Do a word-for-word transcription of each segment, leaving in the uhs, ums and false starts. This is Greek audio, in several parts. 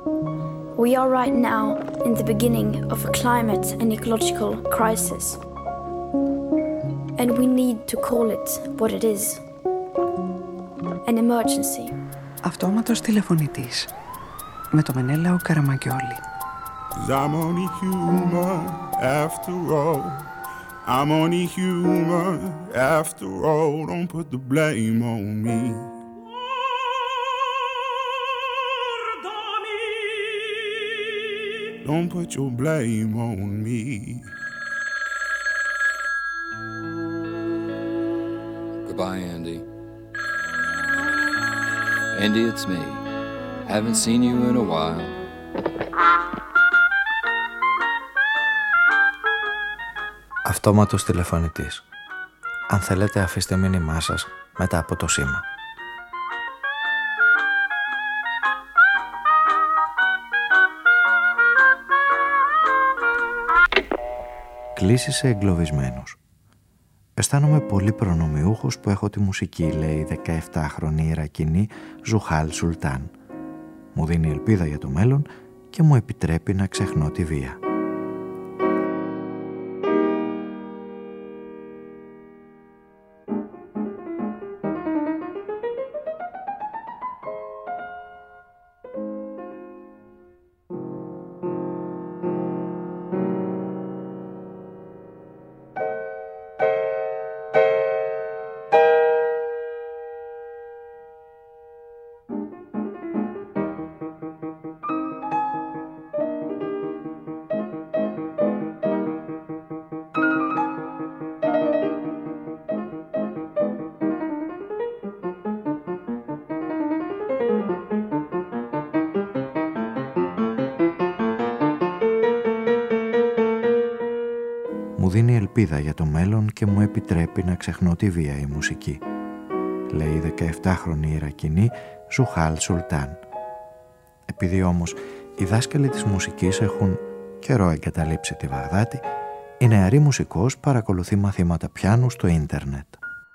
We are right now in the beginning of a climate and ecological crisis. And we need to call it what it is. An emergency. Αυτόματος τηλεφωνητής με το Μενέλαο Καραμαγκιόλη. I'm only human after all. I'm only human after all. Don't put the blame on me. Don't put your blame on me. Goodbye, Andy. Andy, it's me. Haven't seen you in a while. Αυτόματος τηλεφωνητής. Αν θέλετε, αφήστε μήνυμά σας μετά από το σήμα. Κλήσεις σε εγκλωβισμένους. Αισθάνομαι πολύ προνομιούχος που έχω τη μουσική, λέει η δεκαεφτάχρονη Ιρακινή Ζουχάλ Σουλτάν. Μου δίνει ελπίδα για το μέλλον και μου επιτρέπει να ξεχνώ τη βία. Μου δίνει ελπίδα για το μέλλον και μου επιτρέπει να ξεχνώ τη βία η μουσική, λέει η δεκαεφτάχρονη Ιρακινή Ζουχάλ Σουλτάν. Επειδή όμως οι δάσκαλοι της μουσικής έχουν καιρό εγκαταλείψει τη Βαγδάτη, η νεαρή μουσικός παρακολουθεί μαθήματα πιάνου στο ίντερνετ.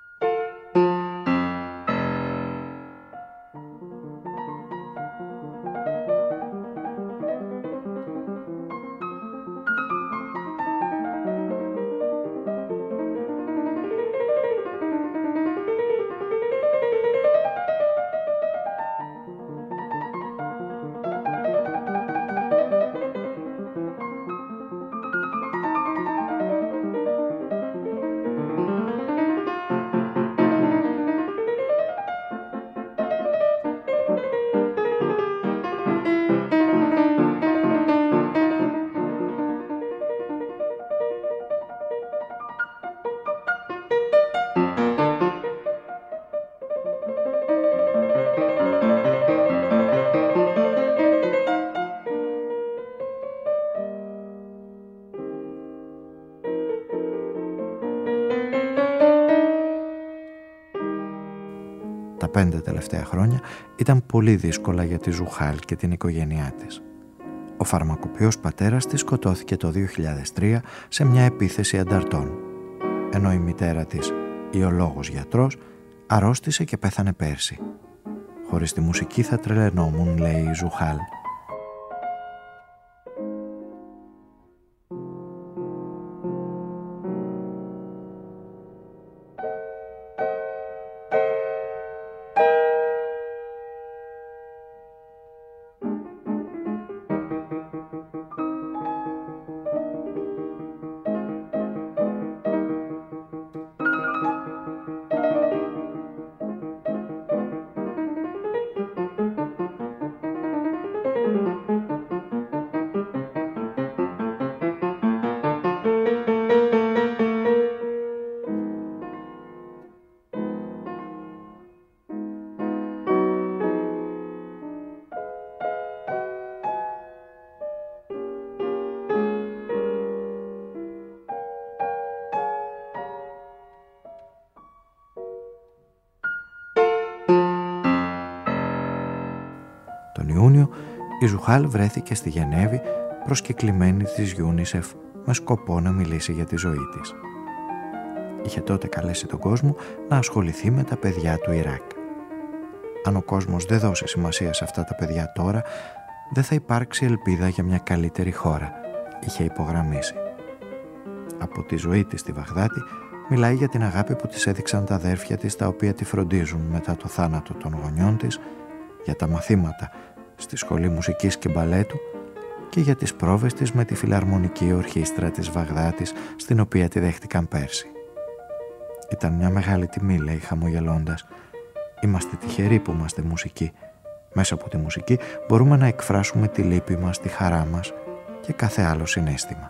Τα πέντε τελευταία χρόνια ήταν πολύ δύσκολα για τη Ζουχάλ και την οικογένειά της. Ο φαρμακοποιός πατέρας της σκοτώθηκε το δύο χιλιάδες τρία σε μια επίθεση ανταρτών, ενώ η μητέρα της, ιολόγος γιατρός, αρρώστησε και πέθανε πέρσι. Χωρίς τη μουσική θα τρελαινόμουν, λέει η Ζουχάλ. Τον Ιούνιο η Ζουχάλ βρέθηκε στη Γενέβη προσκεκλημένη της UNICEF με σκοπό να μιλήσει για τη ζωή της. Είχε τότε καλέσει τον κόσμο να ασχοληθεί με τα παιδιά του Ιράκ. Αν ο κόσμος δεν δώσει σημασία σε αυτά τα παιδιά τώρα, δεν θα υπάρξει ελπίδα για μια καλύτερη χώρα, είχε υπογραμμίσει. Από τη ζωή της στη Βαγδάτη μιλάει για την αγάπη που της έδειξαν τα αδέρφια της, τα οποία τη φροντίζουν μετά το θάνατο των γονιών της, για τα μαθήματα στη Σχολή Μουσικής και Μπαλέτου και για τις πρόβες της με τη Φιλαρμονική Ορχήστρα της Βαγδάτης, στην οποία τη δέχτηκαν πέρσι. «Ήταν μια μεγάλη τιμή», λέει χαμογελώντας. «Είμαστε τυχεροί που είμαστε μουσικοί. Μέσα από τη μουσική μπορούμε να εκφράσουμε τη λύπη μας, τη χαρά μας και κάθε άλλο συναίσθημα».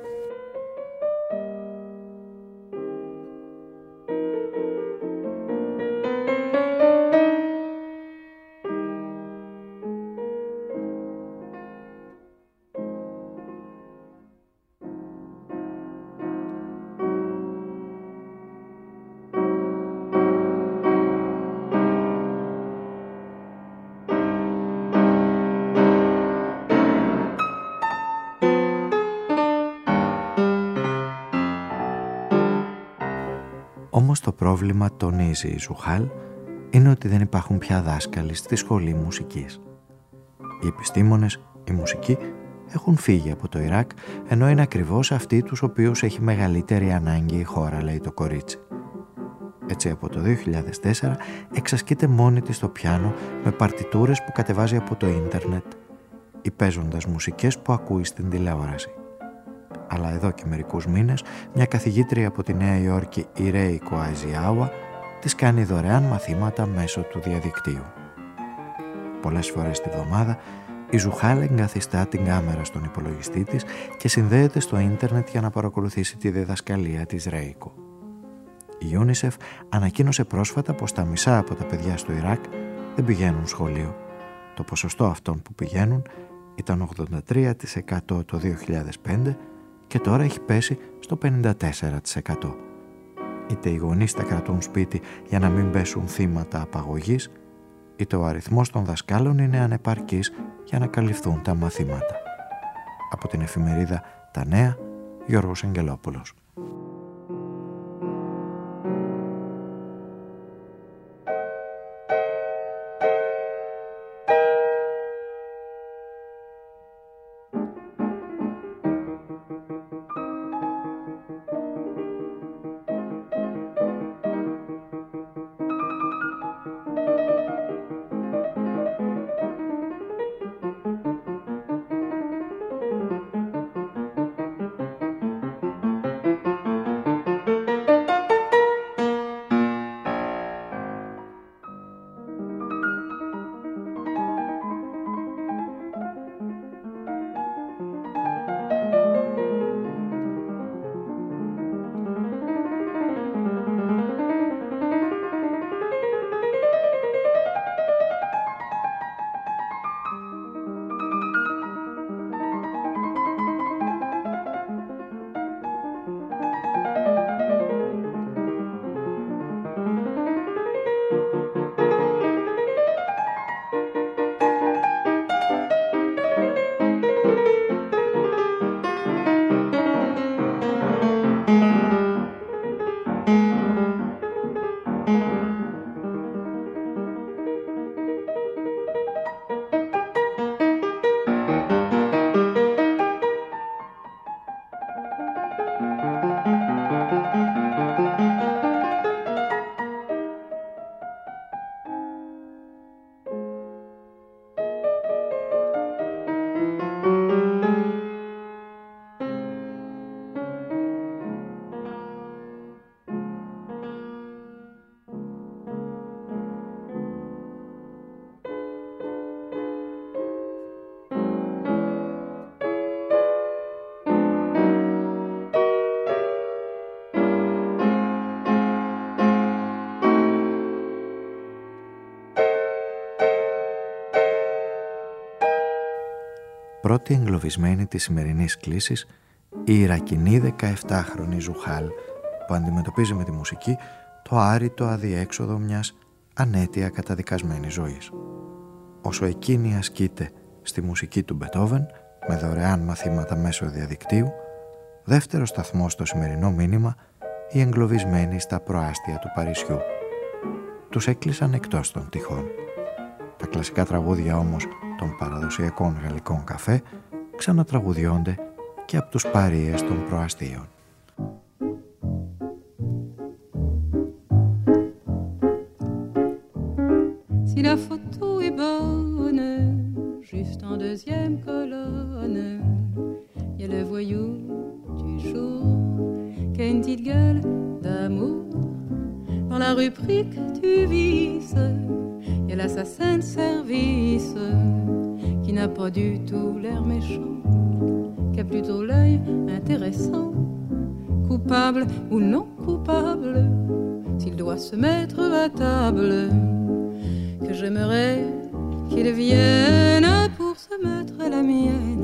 Όμως το πρόβλημα, τονίζει η Ζουχάλ, είναι ότι δεν υπάρχουν πια δάσκαλοι στη Σχολή Μουσικής. Οι επιστήμονες, οι μουσικοί έχουν φύγει από το Ιράκ, ενώ είναι ακριβώς αυτοί τους οποίους έχει μεγαλύτερη ανάγκη η χώρα, λέει το κορίτσι. Έτσι από το δύο χιλιάδες τέσσερα εξασκείται μόνη της στο πιάνο με παρτιτούρες που κατεβάζει από το ίντερνετ ή παίζοντας μουσικές που ακούει στην τηλεόραση. Αλλά εδώ και μερικούς μήνες μια καθηγήτρια από τη Νέα Υόρκη, η Ρέικο Αιζιάουα, της κάνει δωρεάν μαθήματα μέσω του διαδικτύου. Πολλές φορές τη βδομάδα η Ζουχάλ εγκαθιστά την κάμερα στον υπολογιστή της και συνδέεται στο ίντερνετ για να παρακολουθήσει τη διδασκαλία της Ρέικο. Η UNICEF ανακοίνωσε πρόσφατα πως τα μισά από τα παιδιά στο Ιράκ δεν πηγαίνουν σχολείο. Το ποσοστό αυτών που πηγαίνουν ήταν ογδόντα τρία τοις εκατό το δύο χιλιάδες πέντε και τώρα έχει πέσει στο πενήντα τέσσερα τοις εκατό. Είτε οι γονείς τα κρατούν σπίτι για να μην πέσουν θύματα απαγωγής, είτε ο αριθμός των δασκάλων είναι ανεπαρκής για να καλυφθούν τα μαθήματα. Από την εφημερίδα «Τα Νέα», Γιώργος Αγγελόπουλος. Πρώτη εγκλωβισμένη της σημερινής κλήσης, η Ιρακινή δεκαεπτάχρονη Ζουχάλ, που αντιμετωπίζει με τη μουσική το άρρητο αδιέξοδο μιας ανέτεια καταδικασμένης ζωής. Όσο εκείνη ασκείται στη μουσική του Μπετόβεν, με δωρεάν μαθήματα μέσω διαδικτύου, δεύτερο σταθμό στο σημερινό μήνυμα, οι εγκλωβισμένοι στα προάστια του Παρισιού. Τους έκλεισαν εκτός των τυχών. Τα κλασικά τραγούδια όμως των παραδοσιακών γαλλικών καφέ ξανατραγουδιώνται και από τους παρείες των προαστίων. Si la photo est bonne, juste en deuxième colonne, y a le voyou du jour qui a une petite gueule d'amour. Dans la rubrique du vice, y a l'assassin de service qui n'a pas du tout l'air méchant, qui a plutôt l'œil intéressant, coupable ou non coupable, s'il doit se mettre à table, que j'aimerais qu'il vienne pour se mettre à la mienne.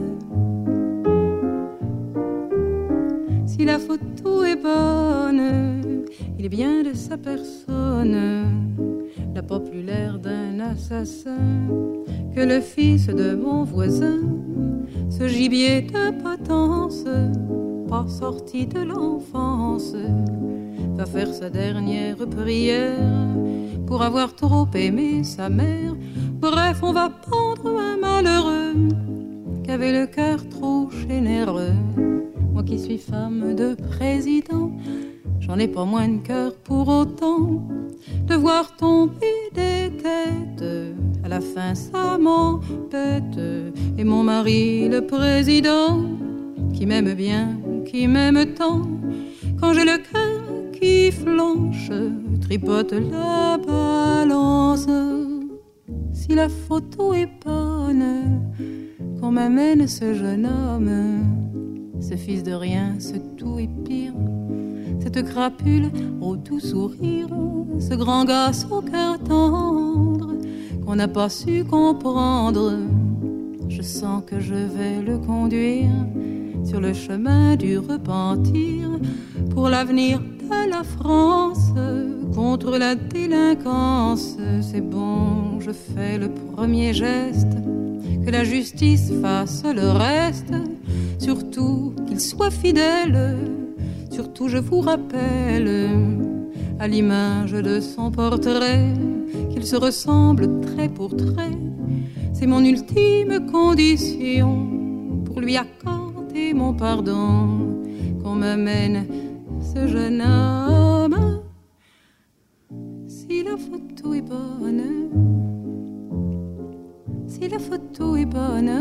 Si la photo est bonne, il est bien de sa personne, n'a pas plus l'air d'un assassin que le fils de mon voisin, ce gibier de potence, pas sorti de l'enfance, va faire sa dernière prière pour avoir trop aimé sa mère. Bref, on va pendre un malheureux qui avait le cœur trop généreux. Moi qui suis femme de président, j'en ai pas moins de cœur pour autant de voir tomber des têtes. À la fin, ça m'embête. Et mon mari, le président, qui m'aime bien, qui m'aime tant, quand j'ai le cœur qui flanche, tripote la balance. Si la photo est bonne, qu'on m'amène ce jeune homme, ce fils de rien, ce tout est pire, cette crapule au doux sourire, ce grand gosse au cœur tendre, qu'on n'a pas su comprendre. Je sens que je vais le conduire sur le chemin du repentir, pour l'avenir de la France, contre la délinquance. C'est bon, je fais le premier geste, que la justice fasse le reste, surtout qu'il soit fidèle, surtout je vous rappelle, à l'image de son portrait, qu'il se ressemble trait pour trait. C'est mon ultime condition pour lui accorder mon pardon, qu'on m'amène ce jeune homme. Si la photo est bonne, si la photo est bonne,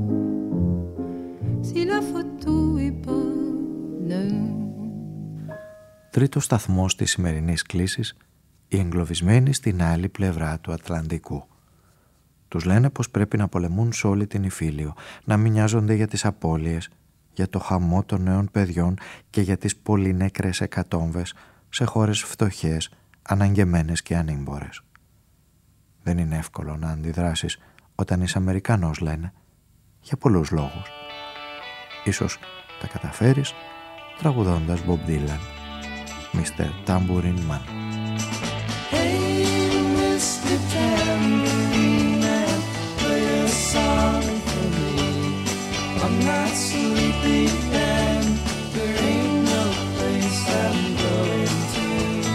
si la photo est bonne. Τρίτος σταθμός της σημερινής κλήσης, οι εγκλωβισμένοι στην άλλη πλευρά του Ατλαντικού. Τους λένε πως πρέπει να πολεμούν σε όλη την Ιφίλιο, να μην νοιάζονται για τις απώλειες, για το χαμό των νέων παιδιών και για τις πολύ νεκρές εκατόμβες σε χώρες φτωχές, αναγκεμένες και ανήμπορες. Δεν είναι εύκολο να αντιδράσεις όταν είσαι Αμερικανός, λένε, για πολλούς λόγους. Ίσως τα καταφέρεις τραγουδώντας Bob Dylan, μίστερ Tambourine Man. Hey, Mister Tambourine Man, play a song for me. I'm not sleepy and there ain't no place I'm going to.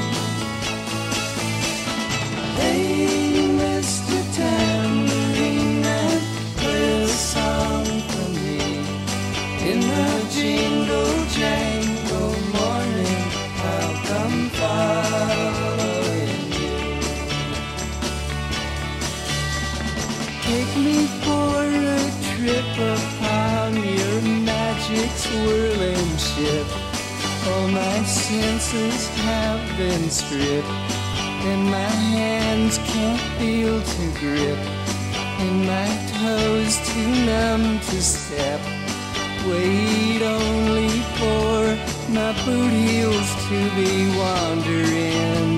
Hey, Mister Tambourine Man, play a song for me. In the jingle jangle morning, I'll come following you. Take me for a trip upon your magic swirling ship. All my senses have been stripped, and my hands can't feel to grip, and my toes too numb to step. Wait only for my boot heels to be wandering.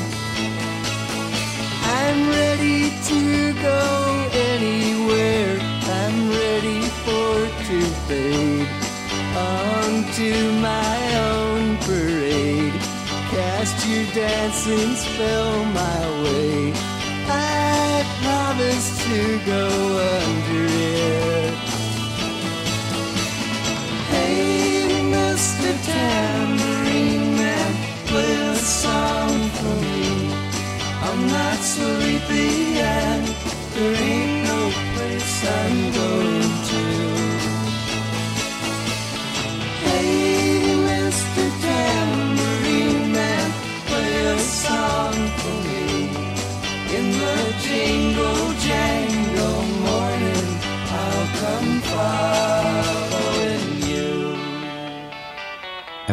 I'm ready to go anywhere, I'm ready for to fade onto my own parade. Cast your dancing spell my way, I promise to go under it. Hey, Mister Tambourine Man, play a song for me. I'm not sleepy and there ain't no place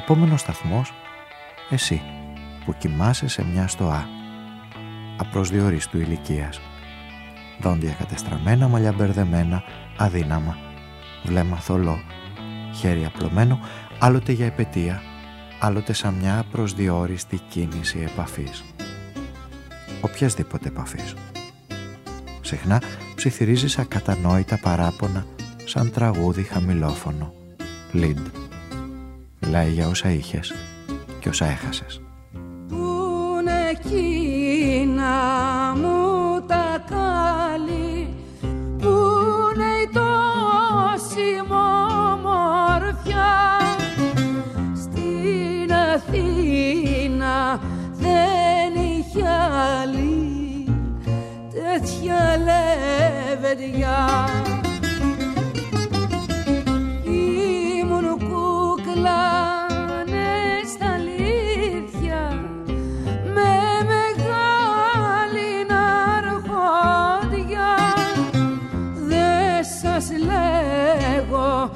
Επόμενος σταθμός, εσύ που κοιμάσαι σε μια στοά, απροσδιορίστου ηλικίας, δόντια κατεστραμμένα, μαλλιά μπερδεμένα, αδύναμα, βλέμμα θολό, χέρι απλωμένο, άλλοτε για επετεία, άλλοτε σαν μια απροσδιόριστη κίνηση επαφής. Οποιασδήποτε επαφής. Συχνά ψιθυρίζεις ακατανόητα παράπονα σαν τραγούδι χαμηλόφωνο. Λιντ. Μιλάει για όσα είχες και όσα έχασες. Πούνε εκείνα μου τα κάλλη, πούνε η τόση μομορφιά. Στην Αθήνα δεν είχε άλλη τέτοια λεβεντιά. Ήμουν κούκλα στα αλήθεια με μεγάλη ναρκώδια. Δε σας λέγω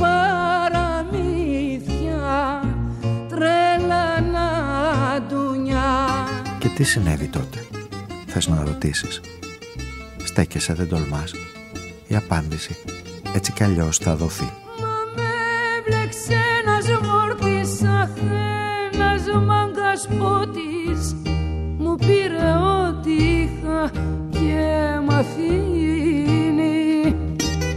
παραμύθια, τρέλα να ντουνιά. Και τι συνέβη τότε, θες να ρωτήσεις? Στέκεσαι, δεν τολμάς. Η απάντηση έτσι κι αλλιώς θα δοθεί. Μα με έμπλεξε ένας μόρτης, αχ, ένας μάγκας πότης. Μου πήρε ό,τι είχα και μ' αφήνει.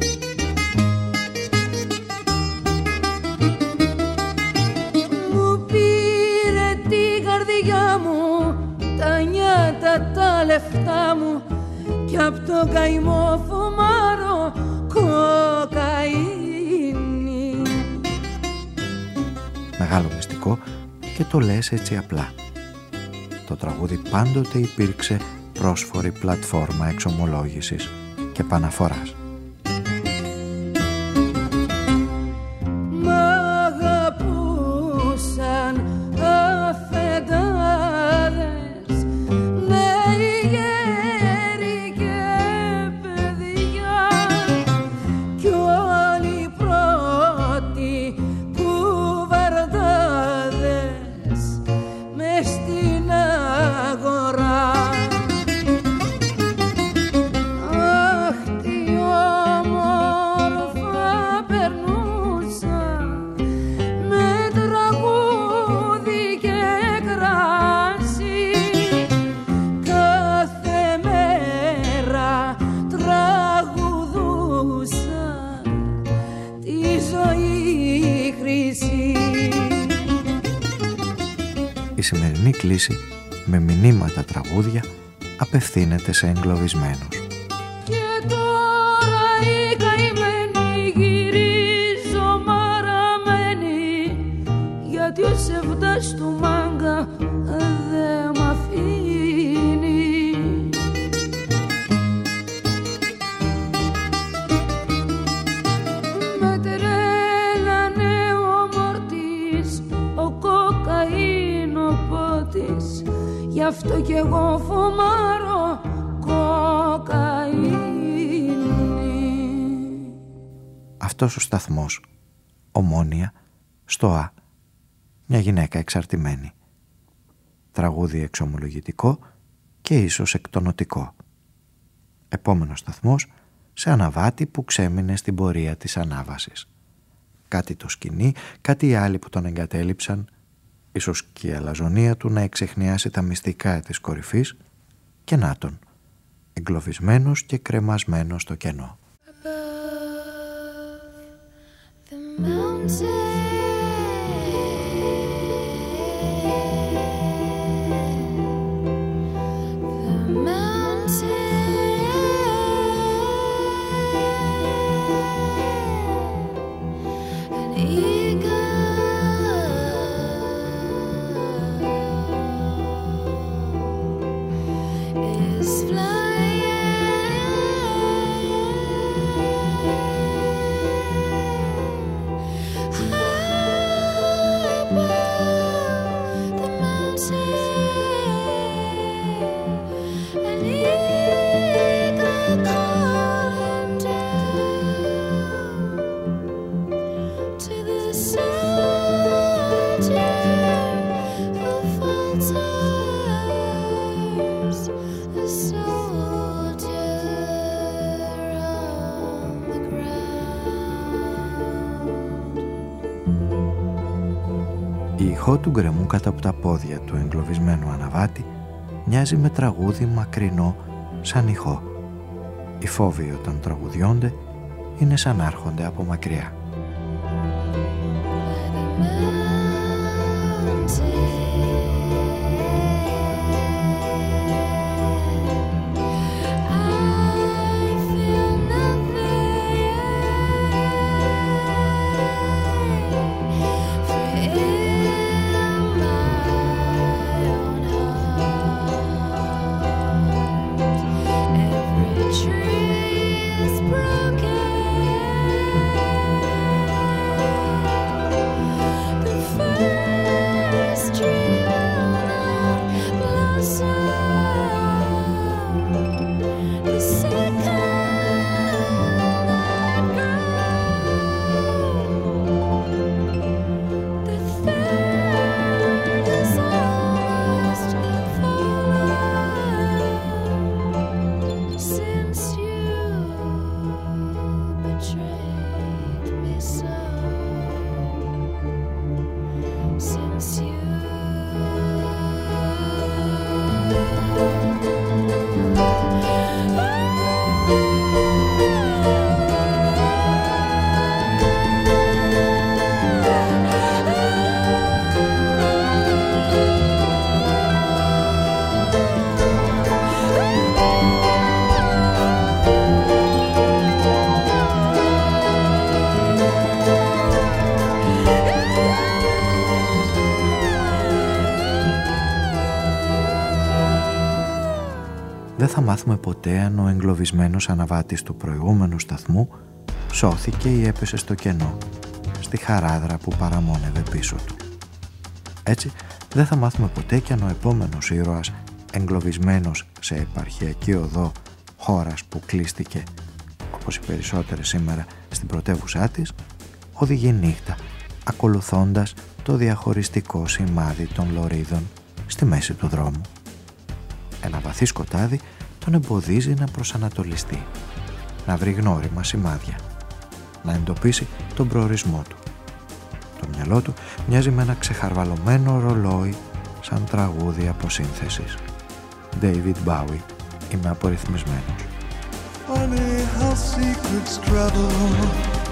Μου πήρε την καρδιά μου, τα νιάτα, τα λεφτά μου κι απ' το καημό φουμάρω κοκαίνη. Μεγάλο μυστικό και το λες έτσι απλά. Το τραγούδι πάντοτε υπήρξε πρόσφορη πλατφόρμα εξομολόγησης και παναφοράς. Μ' αγαπούσαν αφεντάδες, νέοι γέροι και παιδιά, κι όλοι οι πρώτοι κουβαρδάδες μες στην αγορά. Αχ, τι όμορφα περνούσα με τραγούδι και κράσι. Κάθε μέρα τραγουδούσα τη ζωή χρυσή. Η σημερινή κλίση με μηνύματα τραγούδια απευθύνεται σε εγκλωβισμένους. Και τώρα οι καημένοι γυρίζω μαραμένοι, γιατί ο σεβδάς του μάγκα δε μ' αφήνει. Με τρέλανε ο μόρτης, ο κοκαίνοπότης, γι' αυτό κι εγώ φουμάρω κοκαίνη. Αυτός ο σταθμός, Ομόνοια, στοά, μια γυναίκα εξαρτημένη. Τραγούδι εξομολογητικό και ίσως εκτονωτικό. Επόμενος σταθμός, σε αναβάτη που ξέμεινε στην πορεία της ανάβασης. Κάτι το σκηνή, κάτι οι άλλοι που τον εγκατέλειψαν, ίσως και η αλαζονία του να εξεχνιάσει τα μυστικά της κορυφής, και να τον, εγκλωβισμένος και κρεμασμένος στο κενό. Flying ηχό του γκρεμού κάτω από τα πόδια του εγκλωβισμένου αναβάτη μοιάζει με τραγούδι μακρινό σαν ηχό. Οι φόβοι όταν τραγουδιώνται είναι σαν να έρχονται από μακριά. Δεν θα μάθουμε ποτέ αν ο εγκλωβισμένος αναβάτης του προηγούμενου σταθμού σώθηκε ή έπεσε στο κενό, στη χαράδρα που παραμόνευε πίσω του. Έτσι, δεν θα μάθουμε ποτέ κι αν ο επόμενος ήρωας, εγκλωβισμένος σε επαρχιακή οδό χώρας που κλείστηκε, όπως οι περισσότερες σήμερα, στην πρωτεύουσά της, οδηγεί νύχτα, ακολουθώντας το διαχωριστικό σημάδι των λωρίδων στη μέση του δρόμου. Ένα βαθύ σκοτάδι τον εμποδίζει να προσανατολιστεί, να βρει γνώριμα σημάδια, να εντοπίσει τον προορισμό του. Το μυαλό του μοιάζει με ένα ξεχαρβαλωμένο ρολόι σαν τραγούδι αποσύνθεσης. David Bowie, είμαι απορριθμισμένος. Funny how secrets travel on.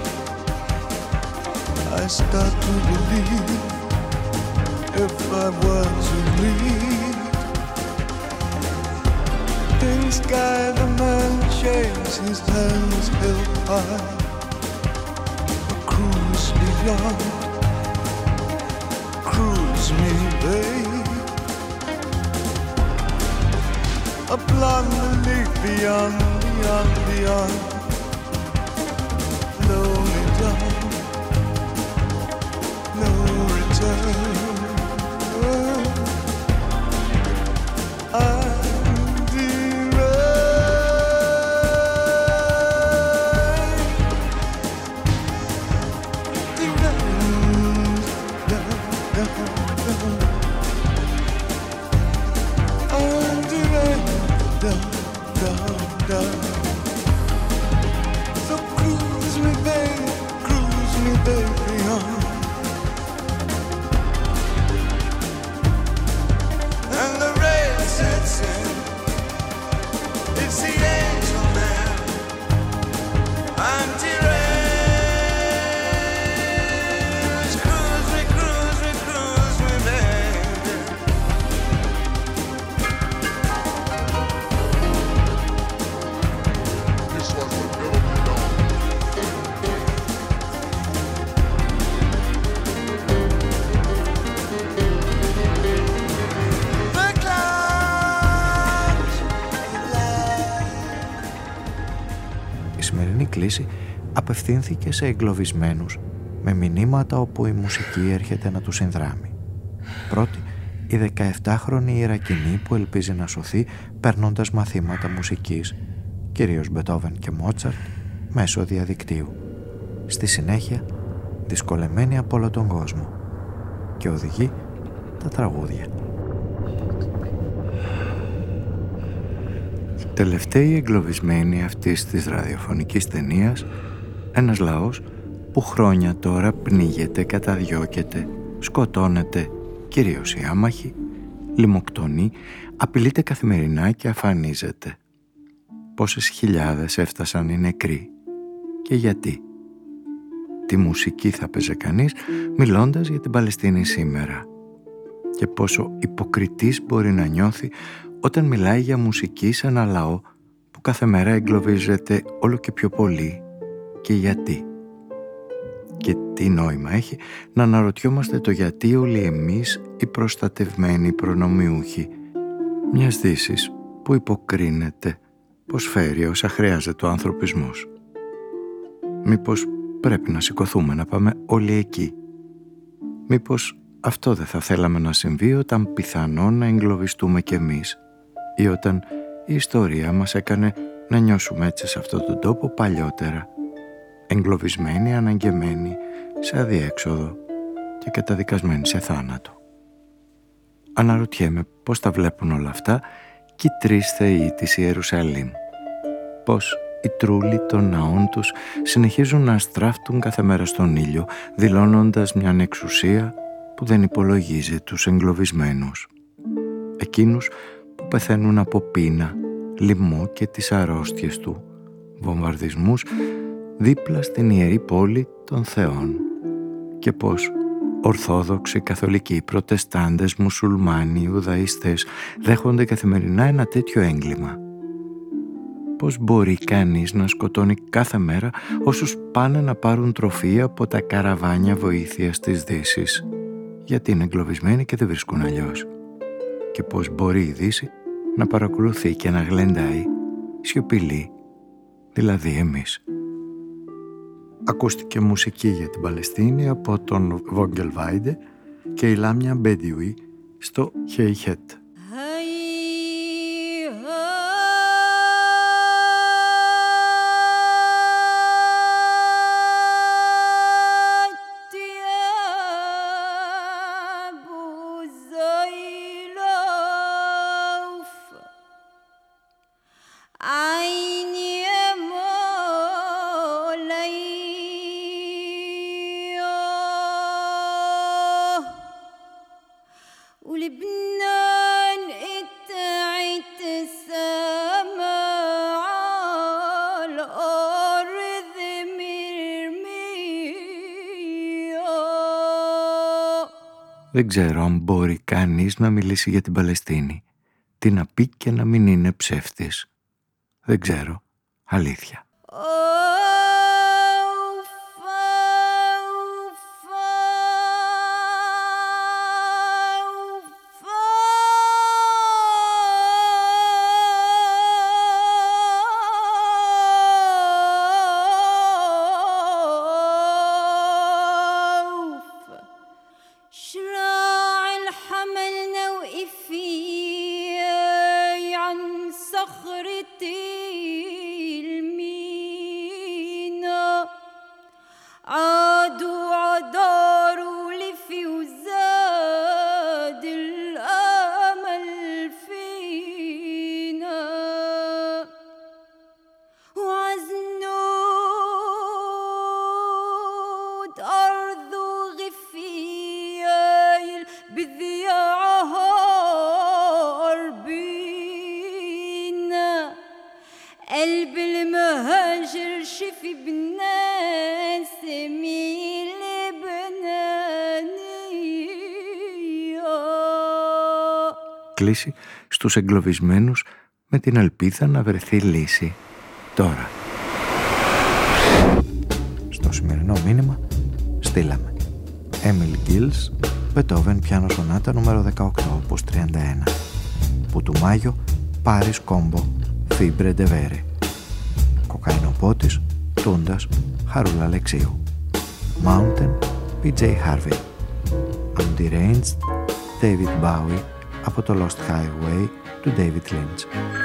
I start to believe if I were to leave. In sky the man shaves his hands held high. A cruise beyond, cruise me, babe. A blonde leaf beyond, beyond, beyond. Blow me down, no return. I'm κλίση απευθύνθηκε σε εγκλωβισμένους με μηνύματα όπου η μουσική έρχεται να τους συνδράμει. Πρώτη, η δεκαεπτάχρονη Ιρακινή που ελπίζει να σωθεί παίρνοντας μαθήματα μουσικής, κυρίως Μπετόβεν και Μότσαρτ, μέσω διαδικτύου. Στη συνέχεια, δυσκολεμένη από όλο τον κόσμο και οδηγεί τα τραγούδια. Τελευταίοι εγκλωβισμένοι αυτής της ραδιοφωνικής ταινίας, ένας λαός που χρόνια τώρα πνίγεται, καταδιώκεται σκοτώνεται κυρίως οι άμαχοι, λιμοκτονεί, απειλείται καθημερινά και αφανίζεται. Πόσες χιλιάδες έφτασαν οι νεκροί και γιατί? Τι μουσική θα παίζε κανείς μιλώντας για την Παλαιστίνη σήμερα? Και πόσο υποκριτής μπορεί να νιώθει όταν μιλάει για μουσική σε ένα λαό που κάθε μέρα εγκλωβίζεται όλο και πιο πολύ, και γιατί? Και τι νόημα έχει να αναρωτιόμαστε το γιατί όλοι εμείς οι προστατευμένοι προνομιούχοι μιας Δύσης που υποκρίνεται πως φέρει όσα χρειάζεται ο ανθρωπισμός? Μήπως πρέπει να σηκωθούμε να πάμε όλοι εκεί? Μήπως αυτό δεν θα θέλαμε να συμβεί όταν πιθανόν να εγκλωβιστούμε κι εμείς, ή όταν η ιστορία μας έκανε να νιώσουμε έτσι σε αυτόν τον τόπο παλιότερα, εγκλωβισμένοι, αναγκεμένοι σε αδιέξοδο και καταδικασμένοι σε θάνατο? Αναρωτιέμαι πώς τα βλέπουν όλα αυτά και οι τρεις θεοί της Ιερουσαλήμ. Πώς οι τρούλοι των ναών τους συνεχίζουν να στράφτουν κάθε μέρα στον ήλιο, δηλώνοντας μια εξουσία που δεν υπολογίζει τους εγκλωβισμένους. Εκείνους που πεθαίνουν από πείνα, λοιμό και τις αρρώστιες του, βομβαρδισμούς δίπλα στην ιερή πόλη των θεών. Και πως Ορθόδοξοι, Καθολικοί, Προτεστάντες, Μουσουλμάνοι, Ιουδαϊστές δέχονται καθημερινά ένα τέτοιο έγκλημα. Πώς μπορεί κανείς να σκοτώνει κάθε μέρα όσους πάνε να πάρουν τροφή από τα καραβάνια βοήθειας της Δύσης, γιατί είναι εγκλωβισμένοι και δεν βρίσκουν αλλιώς? Και πώς μπορεί η Δύση να παρακολουθεί και να γλεντάει σιωπηλή, δηλαδή εμείς? Ακούστηκε μουσική για την Παλαιστίνη από τον Βόγγελβάιντε και η Λάμια Μπέντιουι στο Χέιχετ. Δεν ξέρω αν μπορεί κανείς να μιλήσει για την Παλαιστίνη, τι να πει και να μην είναι ψεύτης. Δεν ξέρω, αλήθεια. Κλείσει στους εγκλωβισμένους με την ελπίδα να βρεθεί λύση τώρα. Στο σημερινό μήνυμα στείλαμε Emily Gills, Beethoven, πιάνο σονάτα νούμερο δεκαοκτώ, οπούς τριάντα ένα. Που του Μάγιο, Πάρις Κόμπο, Φίμπρε Ντεβέρε. Κοκαϊνοπότης, Τούντας, Χαρούλα Αλεξίου. Mountain, πι τζέι Harvey. Underanged, David Bowie, από το Lost Highway του David Lynch.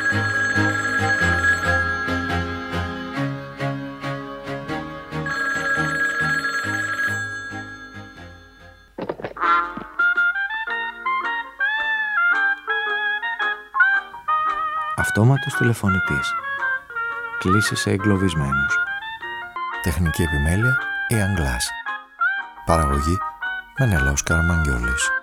Αυτόματος τηλεφωνητής. Κλείσει σε εγκλωβισμένους. Τεχνική επιμέλεια η Αγγλάς. Παραγωγή Μενέλαος Καραμαγγιόλης.